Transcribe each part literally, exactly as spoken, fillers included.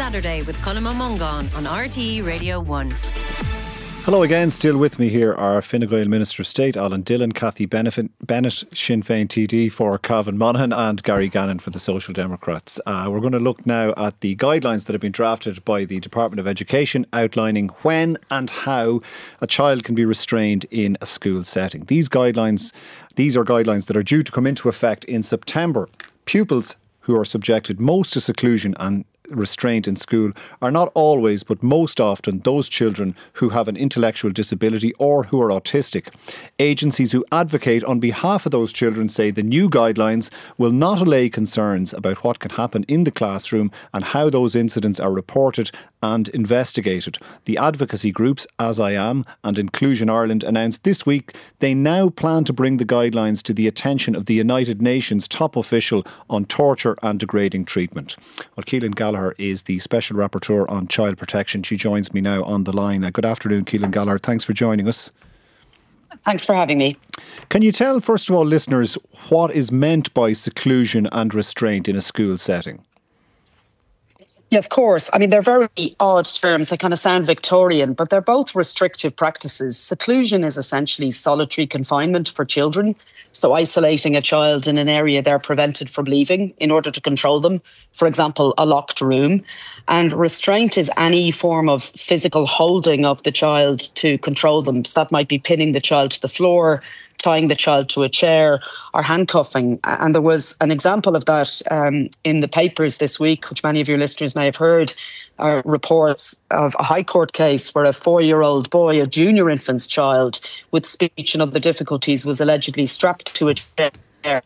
Saturday with Colm Ó Mongáin on R T E Radio one. Hello again, still with me here are Fine Gael Minister of State Alan Dillon, Cathy Bennett, Sinn Féin T D for Cavan Monaghan and Gary Gannon for the Social Democrats. Uh, we're going to look now at the guidelines that have been drafted by the Department of Education outlining when and how a child can be restrained in a school setting. These guidelines, these are guidelines that are due to come into effect in September. Pupils who are subjected most to seclusion and restraint in school are not always but most often those children who have an intellectual disability or who are autistic. Agencies who advocate on behalf of those children say the new guidelines will not allay concerns about what can happen in the classroom and how those incidents are reported and investigated. The advocacy groups As I Am and Inclusion Ireland announced this week they now plan to bring the guidelines to the attention of the United Nations top official on torture and degrading treatment. Well, Keelan Gallagher is the Special Rapporteur on Child Protection. She joins me now on the line. Uh, good afternoon, Keelan Gallagher. Thanks for joining us. Thanks for having me. Can you tell, first of all, listeners, what is meant by seclusion and restraint in a school setting? Yeah, of course. I mean, they're very odd terms. They kind of sound Victorian, but they're both restrictive practices. Seclusion is essentially solitary confinement for children. So isolating a child in an area they're prevented from leaving in order to control them. For example, a locked room. And restraint is any form of physical holding of the child to control them. So that might be pinning the child to the floor, tying the child to a chair, or handcuffing. And there was an example of that um, in the papers this week, which many of your listeners may have heard, are reports of a High Court case where a four-year-old boy, a junior infant's child with speech and other difficulties, was allegedly strapped to a chair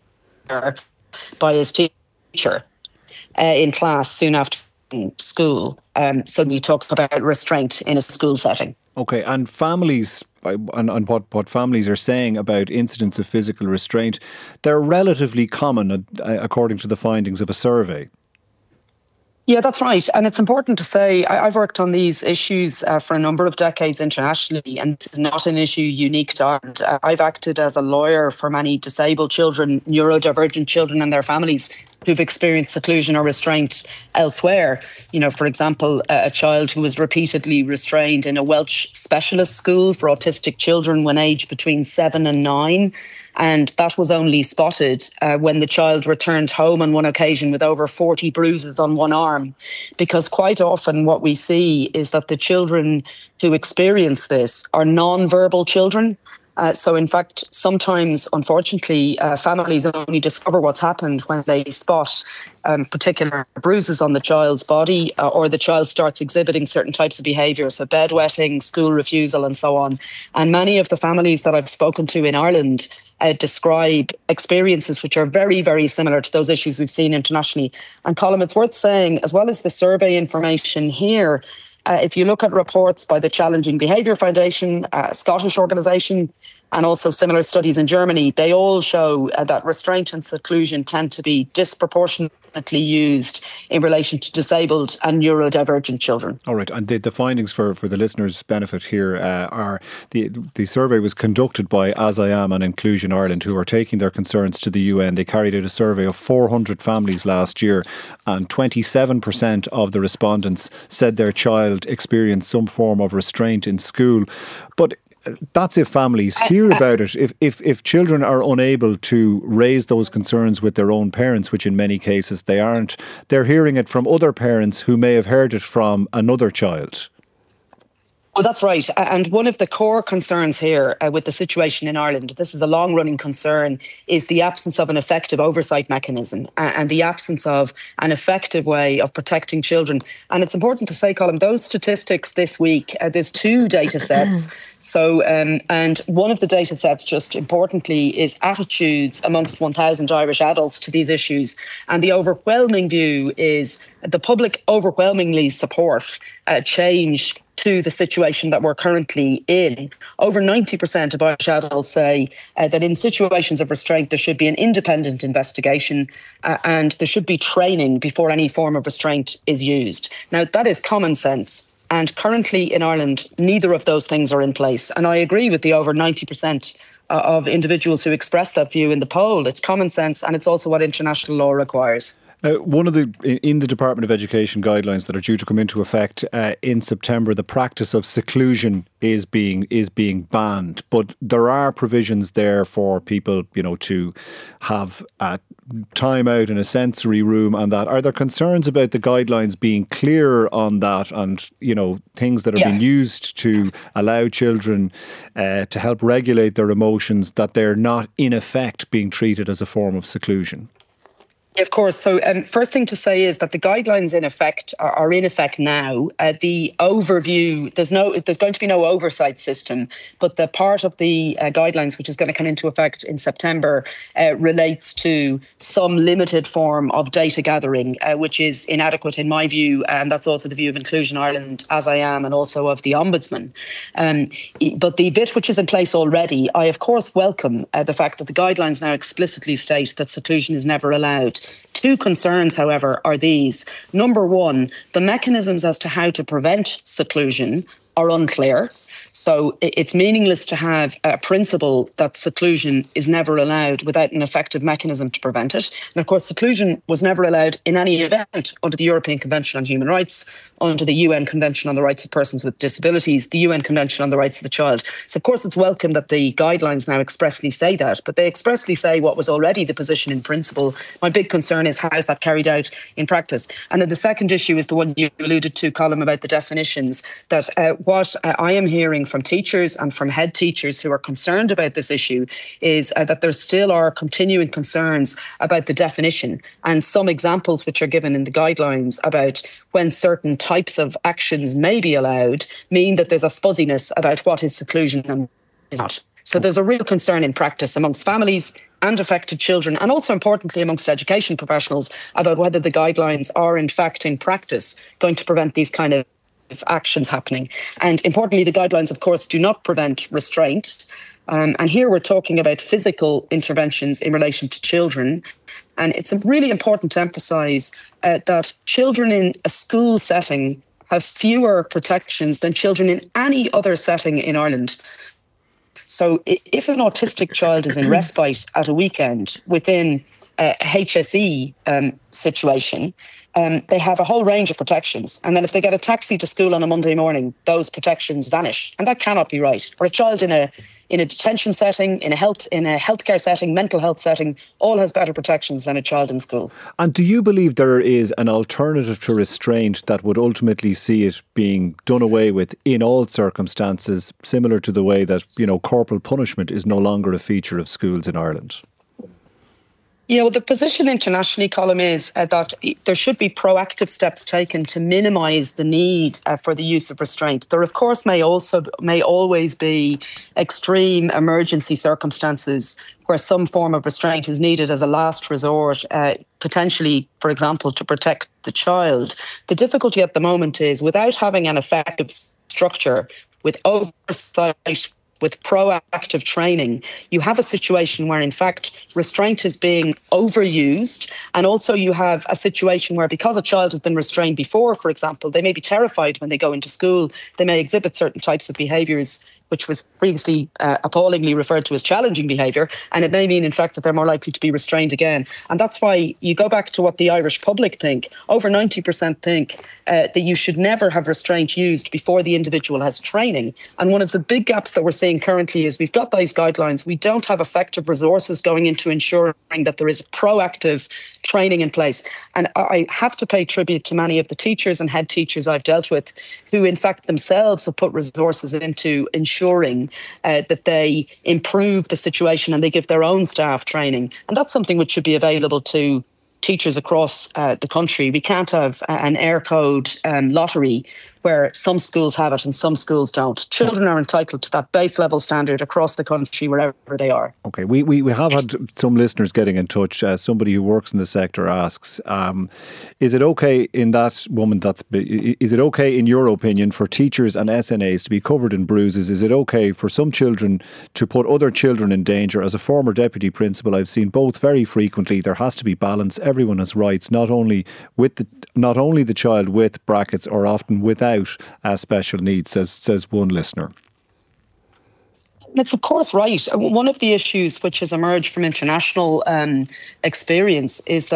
by his teacher uh, in class soon after school. Um, so you talk about restraint in a school setting. Okay, and families, and, and what, what families are saying about incidents of physical restraint, they're relatively common, uh, according to the findings of a survey. Yeah, that's right. And it's important to say, I, I've worked on these issues uh, for a number of decades internationally, and this is not an issue unique to Ireland. Uh, I've acted as a lawyer for many disabled children, neurodivergent children and their families who've experienced seclusion or restraint elsewhere. You know, for example, a, a child who was repeatedly restrained in a Welsh specialist school for autistic children when aged between seven and nine. And that was only spotted uh, when the child returned home on one occasion with over forty bruises on one arm. Because quite often what we see is that the children who experience this are non-verbal children. Uh, so in fact, sometimes, unfortunately, uh, families only discover what's happened when they spot um, particular bruises on the child's body uh, or the child starts exhibiting certain types of behaviour, so bedwetting, school refusal and so on. And many of the families that I've spoken to in Ireland uh, describe experiences which are very, very similar to those issues we've seen internationally. And Colm, it's worth saying, as well as the survey information here, Uh, if you look at reports by the Challenging Behaviour Foundation, a Scottish organisation, and also similar studies in Germany, they all show uh, that restraint and seclusion tend to be disproportionately used in relation to disabled and neurodivergent children. All right, and the, the findings for, for the listeners' benefit here uh, are the the survey was conducted by As I Am and Inclusion Ireland, who are taking their concerns to the U N. They carried out a survey of four hundred families last year, and twenty-seven percent of the respondents said their child experienced some form of restraint in school. But that's if families hear about it. If, if if children are unable to raise those concerns with their own parents, which in many cases they aren't, they're hearing it from other parents who may have heard it from another child. Well, that's right. And one of the core concerns here uh, with the situation in Ireland, this is a long-running concern, is the absence of an effective oversight mechanism uh, and the absence of an effective way of protecting children. And it's important to say, Colm, those statistics this week, uh, there's two data sets. So, um, and one of the data sets, just importantly, is attitudes amongst one thousand Irish adults to these issues. And the overwhelming view is the public overwhelmingly support uh, change to the situation that we're currently in. Over ninety percent of Irish adults say uh, that in situations of restraint, there should be an independent investigation uh, and there should be training before any form of restraint is used. Now, that is common sense. And currently in Ireland, neither of those things are in place. And I agree with the over ninety percent uh, of individuals who expressed that view in the poll. It's common sense and it's also what international law requires. Uh, one of the, in the Department of Education guidelines that are due to come into effect uh, in September, the practice of seclusion is being is being banned. But there are provisions there for people, you know, to have uh, time out in a sensory room and that. Are there concerns about the guidelines being clear on that and, you know, things that are yeah. being used to allow children uh, to help regulate their emotions, that they're not in effect being treated as a form of seclusion? Of course. So um, first thing to say is that the guidelines in effect are, are in effect now. Uh, the overview, there's no, there's going to be no oversight system, but the part of the uh, guidelines which is going to come into effect in September uh, relates to some limited form of data gathering, uh, which is inadequate in my view, and that's also the view of Inclusion Ireland, as I am, and also of the Ombudsman. Um, but the bit which is in place already, I of course welcome uh, the fact that the guidelines now explicitly state that seclusion is never allowed. Two concerns, however, are these. Number one, the mechanisms as to how to prevent seclusion are unclear. So it's meaningless to have a principle that seclusion is never allowed without an effective mechanism to prevent it. And of course, seclusion was never allowed in any event under the European Convention on Human Rights, under the U N Convention on the Rights of Persons with Disabilities, the U N Convention on the Rights of the Child. So of course, it's welcome that the guidelines now expressly say that, but they expressly say what was already the position in principle. My big concern is how is that carried out in practice? And then the second issue is the one you alluded to, Colm, about the definitions, that uh, what uh, I am hearing from teachers and from head teachers who are concerned about this issue is uh, that there still are continuing concerns about the definition, and some examples which are given in the guidelines about when certain types of actions may be allowed mean that there's a fuzziness about what is seclusion and is not. So there's a real concern in practice amongst families and affected children, and also importantly amongst education professionals, about whether the guidelines are in fact in practice going to prevent these kind of actions happening. And importantly, the guidelines, of course, do not prevent restraint. Um, and here we're talking about physical interventions in relation to children. And it's really important to emphasise uh, that children in a school setting have fewer protections than children in any other setting in Ireland. So if an autistic child is in respite at a weekend within a H S E um, situation, um, they have a whole range of protections. And then if they get a taxi to school on a Monday morning, those protections vanish. And that cannot be right. Or a child in a in a detention setting, in a health in a healthcare setting, mental health setting, all has better protections than a child in school. And do you believe there is an alternative to restraint that would ultimately see it being done away with in all circumstances, similar to the way that, you know, corporal punishment is no longer a feature of schools in Ireland? You know, the position internationally, Colm, is uh, that there should be proactive steps taken to minimise the need uh, for the use of restraint. There, of course, may also may always be extreme emergency circumstances where some form of restraint is needed as a last resort, uh, potentially, for example, to protect the child. The difficulty at the moment is, without having an effective structure, with oversight, with proactive training, you have a situation where, in fact, restraint is being overused. And also you have a situation where, because a child has been restrained before, for example, they may be terrified when they go into school. They may exhibit certain types of behaviours which was previously uh, appallingly referred to as challenging behaviour, and it may mean, in fact, that they're more likely to be restrained again. And that's why you go back to what the Irish public think. Over ninety percent think uh, that you should never have restraint used before the individual has training. And one of the big gaps that we're seeing currently is we've got these guidelines. We don't have effective resources going into ensuring that there is proactive training in place. And I have to pay tribute to many of the teachers and head teachers I've dealt with who, in fact, themselves have put resources into ensuring uh, that they improve the situation and they give their own staff training. And that's something which should be available to teachers across uh, the country. We can't have an air code um, lottery where some schools have it and some schools don't. Children are entitled to that base level standard across the country, wherever they are. Okay, we, we, we have had some listeners getting in touch. Uh, somebody who works in the sector asks, um, is it okay in that woman that's, is it okay in your opinion for teachers and S N As to be covered in bruises? Is it okay for some children to put other children in danger? As a former deputy principal, I've seen both very frequently. There has to be balance. Everyone has rights, not only with the, not only the child with brackets or often without Uh, special needs, says says one listener. It's of course right. One of the issues which has emerged from international um, experience is that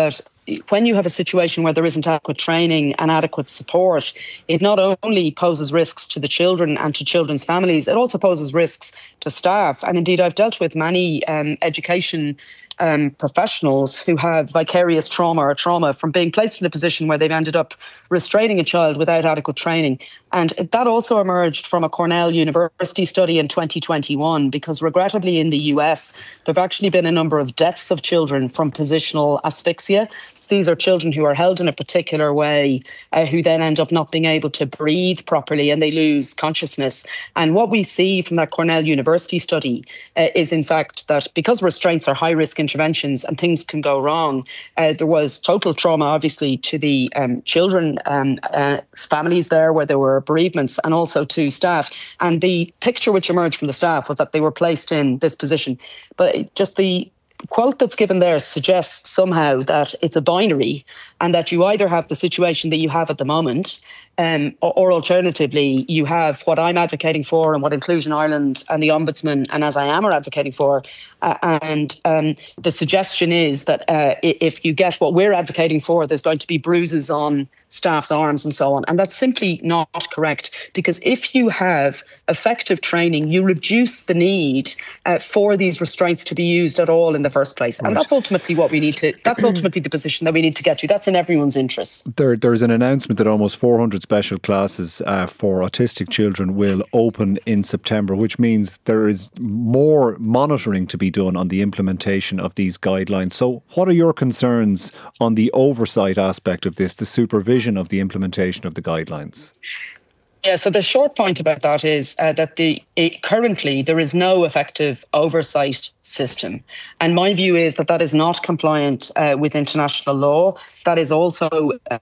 when you have a situation where there isn't adequate training and adequate support, it not only poses risks to the children and to children's families, it also poses risks to staff. And indeed, I've dealt with many um, education Um, professionals who have vicarious trauma or trauma from being placed in a position where they've ended up restraining a child without adequate training. And that also emerged from a Cornell University study in twenty twenty-one, because regrettably in the U S, there have actually been a number of deaths of children from positional asphyxia. So these are children who are held in a particular way, uh, who then end up not being able to breathe properly and they lose consciousness. And what we see from that Cornell University study uh, is in fact that because restraints are high risk interventions and things can go wrong, uh, there was total trauma obviously to the um, children, um, uh, families there where there were bereavements, and also to staff. And the picture which emerged from the staff was that they were placed in this position. But just the quote that's given there suggests somehow that it's a binary, and that you either have the situation that you have at the moment, um, or, or alternatively, you have what I'm advocating for and what Inclusion Ireland and the Ombudsman and As I Am are advocating for. Uh, and um, the suggestion is that uh, if you get what we're advocating for, there's going to be bruises on staff's arms and so on. And that's simply not correct, because if you have effective training, you reduce the need uh, for these restraints to be used at all in the first place. Right. And that's ultimately what we need to, that's ultimately the position that we need to get to. That's in everyone's interest. There, there's an announcement that almost four hundred special classes uh, for autistic children will open in September, which means there is more monitoring to be done on the implementation of these guidelines. So what are your concerns on the oversight aspect of this, the supervision of the implementation of the guidelines? Yeah, so the short point about that is uh, that the it, currently there is no effective oversight system. And my view is that that is not compliant uh, with international law. That is also uh,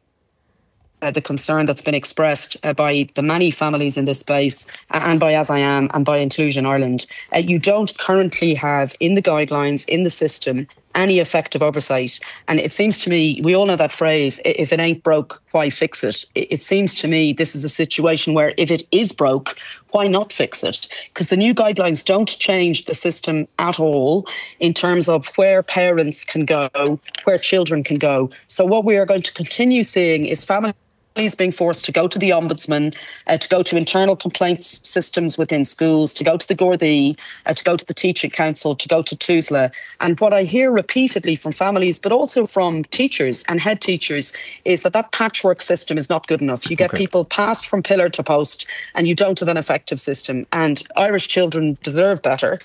Uh, the concern that's been expressed uh, by the many families in this space uh, and by As I Am and by Inclusion Ireland. Uh, you don't currently have in the guidelines, in the system, any effective oversight. And it seems to me, we all know that phrase, if it ain't broke, why fix it? It, it seems to me this is a situation where if it is broke, why not fix it? Because the new guidelines don't change the system at all in terms of where parents can go, where children can go. So what we are going to continue seeing is families being forced to go to the Ombudsman, uh, to go to internal complaints systems within schools, to go to the Gardaí, uh, to go to the Teaching Council, to go to TUSLA. And what I hear repeatedly from families, but also from teachers and head teachers, is that that patchwork system is not good enough. You get okay. people passed from pillar to post, and you don't have an effective system. And Irish children deserve better.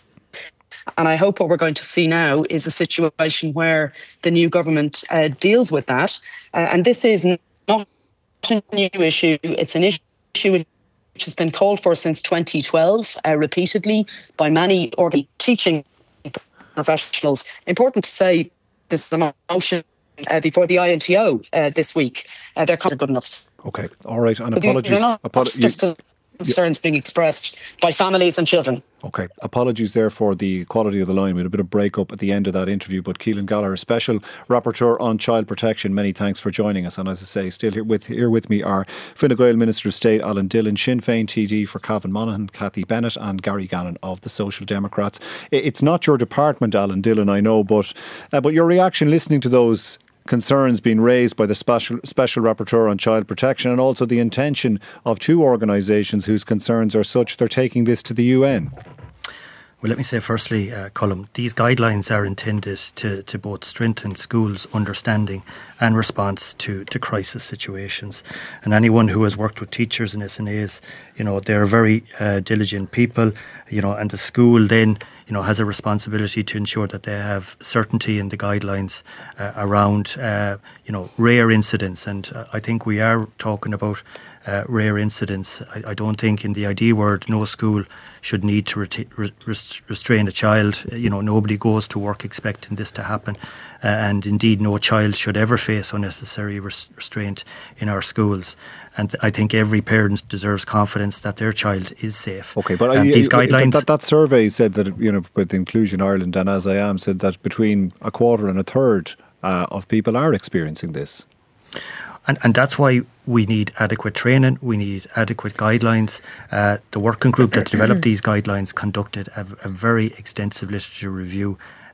And I hope what we're going to see now is a situation where the new government uh, deals with that. Uh, and this is not a new issue. It's an issue which has been called for since twenty twelve, uh, repeatedly by many organ teaching professionals. Important to say, this is a motion uh, before the I N T O uh, this week. Uh, they're good enough. Okay, all right. And apologies. Apologies. Concerns being expressed by families and children. Okay, apologies there for the quality of the line. We had a bit of break up at the end of that interview, but Keelan Gallagher, Special Rapporteur on Child Protection, many thanks for joining us. And as I say, still here with here with me are Fine Gael Minister of State Alan Dillon, Sinn Féin T D for Cavan Monaghan, Cathy Bennett, and Gary Gannon of the Social Democrats. It's not your department, Alan Dillon, I know, but uh, but your reaction listening to those concerns being raised by the Special Special Rapporteur on Child Protection, and also the intention of two organisations whose concerns are such they're taking this to the U N. Well, let me say firstly, uh, Colm, these guidelines are intended to, to both strengthen schools' understanding and response to, to crisis situations. And anyone who has worked with teachers and S N As, you know, they're very uh, diligent people, you know, and the school then, you know, has a responsibility to ensure that they have certainty in the guidelines uh, around, uh, you know, rare incidents. And uh, I think we are talking about Uh, rare incidents. I, I don't think in the I D word no school should need to reti- re- restrain a child. You know, nobody goes to work expecting this to happen, uh, and indeed no child should ever face unnecessary res- restraint in our schools. And I think every parent deserves confidence that their child is safe. Okay, but and I, these I, guidelines. That, that survey said that, you know, with Inclusion Ireland and As I Am, said that between a quarter and a third uh, of people are experiencing this. And, and that's why we need adequate training, we need adequate guidelines. Uh, the working group that developed these guidelines conducted a, a very extensive literature review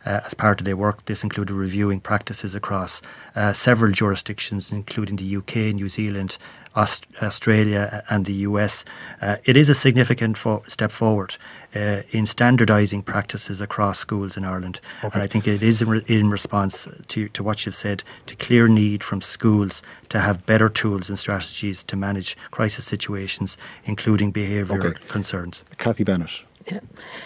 Uh, as part of their work, this included reviewing practices across uh, several jurisdictions, including the U K, New Zealand, Aust- Australia and the U S. Uh, it is a significant fo- step forward uh, in standardising practices across schools in Ireland. Okay. And I think it is in, re- in response to, to what you've said, to clear need from schools to have better tools and strategies to manage crisis situations, including behavioural okay. concerns. Cathy Bennett. Yeah.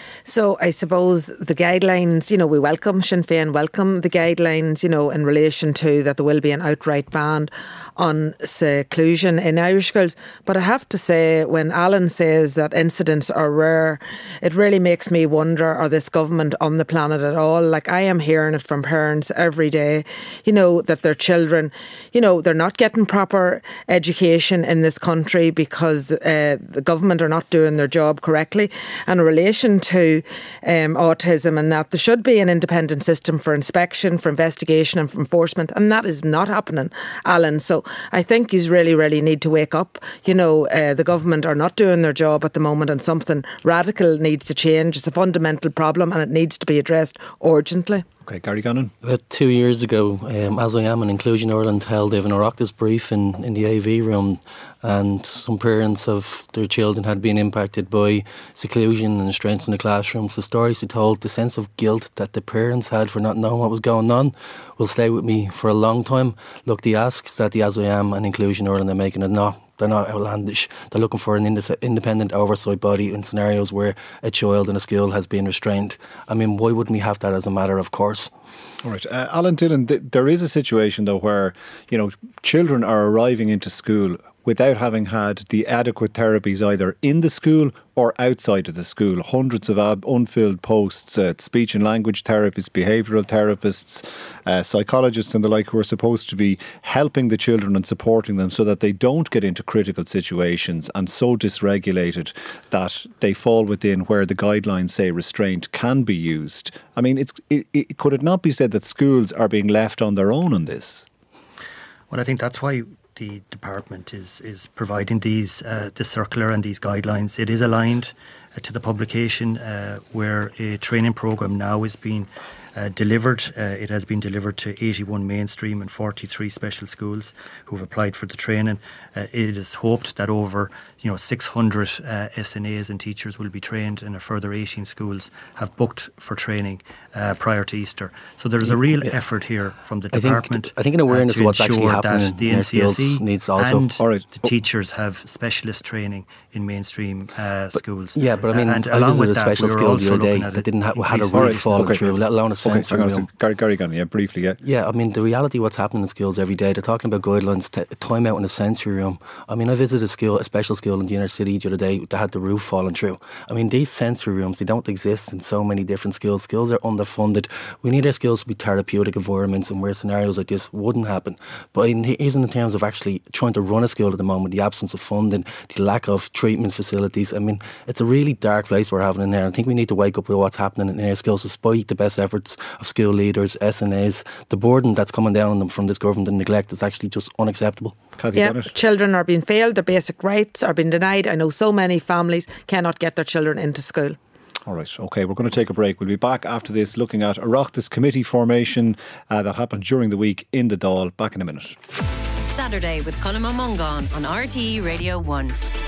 So I suppose the guidelines, you know, we welcome, Sinn Féin welcome the guidelines, you know, in relation to that there will be an outright ban on seclusion in Irish schools. But I have to say, when Alan says that incidents are rare, it really makes me wonder, are this government on the planet at all? Like, I am hearing it from parents every day, you know, that their children, you know, they're not getting proper education in this country because uh, the government are not doing their job correctly. And in relation to um, autism and that, there should be an independent system for inspection, for investigation and for enforcement. And that is not happening, Alan. So I think you really, really need to wake up. You know, uh, the government are not doing their job at the moment and something radical needs to change. It's a fundamental problem and it needs to be addressed urgently. Okay, Gary Gannon. About two years ago, um, As I Am and Inclusion Ireland held an Oireachtas brief in, in the A V room, and some parents of their children had been impacted by seclusion and restraints in the classrooms. The stories they told, the sense of guilt that the parents had for not knowing what was going on, will stay with me for a long time. Look, the asks that the As I Am and Inclusion Ireland are making are not They're not outlandish. They're looking for an independent oversight body in scenarios where a child in a school has been restrained. I mean, why wouldn't we have that as a matter of course? All right. Uh, Alan Dillon, th- there is a situation, though, where, you know, children are arriving into school without having had the adequate therapies either in the school or outside of the school. Hundreds of ab- unfilled posts, uh, speech and language therapists, behavioural therapists, uh, psychologists and the like, who are supposed to be helping the children and supporting them so that they don't get into critical situations and so dysregulated that they fall within where the guidelines say restraint can be used. I mean, it's, it, it, could it not be said that schools are being left on their own on this? Well, I think that's why the department is is providing these uh, this circular and these guidelines. It is aligned uh, to the publication uh, where a training programme now is being uh, delivered. Uh, it has been delivered to eighty-one mainstream and forty-three special schools who have applied for the training. Uh, it is hoped that over you know six hundred uh, S N As and teachers will be trained, and a further eighteen schools have booked for training uh, prior to Easter. So there is a real yeah. effort here from the I department. Think, I think an awareness uh, of what's actually happening the in N C S E needs also. And All right. the teachers have specialist training in mainstream uh, but, schools. Yeah, but I mean, uh, and I along visited with a that, special we school the other day that that didn't have had a roof right. falling okay. through, let alone a sensory okay, room. Gary, Gary Gannon, yeah, briefly, yeah. Yeah, I mean, the reality of what's happening in schools every day, they're talking about guidelines, t- time out in a sensory room. I mean, I visited a school, a special school in the inner city the other day that had the roof falling through. I mean, these sensory rooms, they don't exist in so many different schools. Schools are underfunded. We need our schools to be therapeutic environments and where scenarios like this wouldn't happen. But in, even in terms of actually trying to run a school at the moment, the absence of funding, the lack of treatment facilities, I mean, it's a really dark place we're having in there. I think we need to wake up with what's happening in our schools, despite the best efforts of school leaders, S N As. The burden that's coming down on them from this government and neglect is actually just unacceptable. Cathy yeah, Bennett. Children are being failed, their basic rights are being denied. I know so many families cannot get their children into school. All right, okay, we're going to take a break. We'll be back after this looking at Oireachtas committee formation uh, that happened during the week in the Dáil. Back in a minute. Saturday with Colm O'Mungan on R T E Radio one.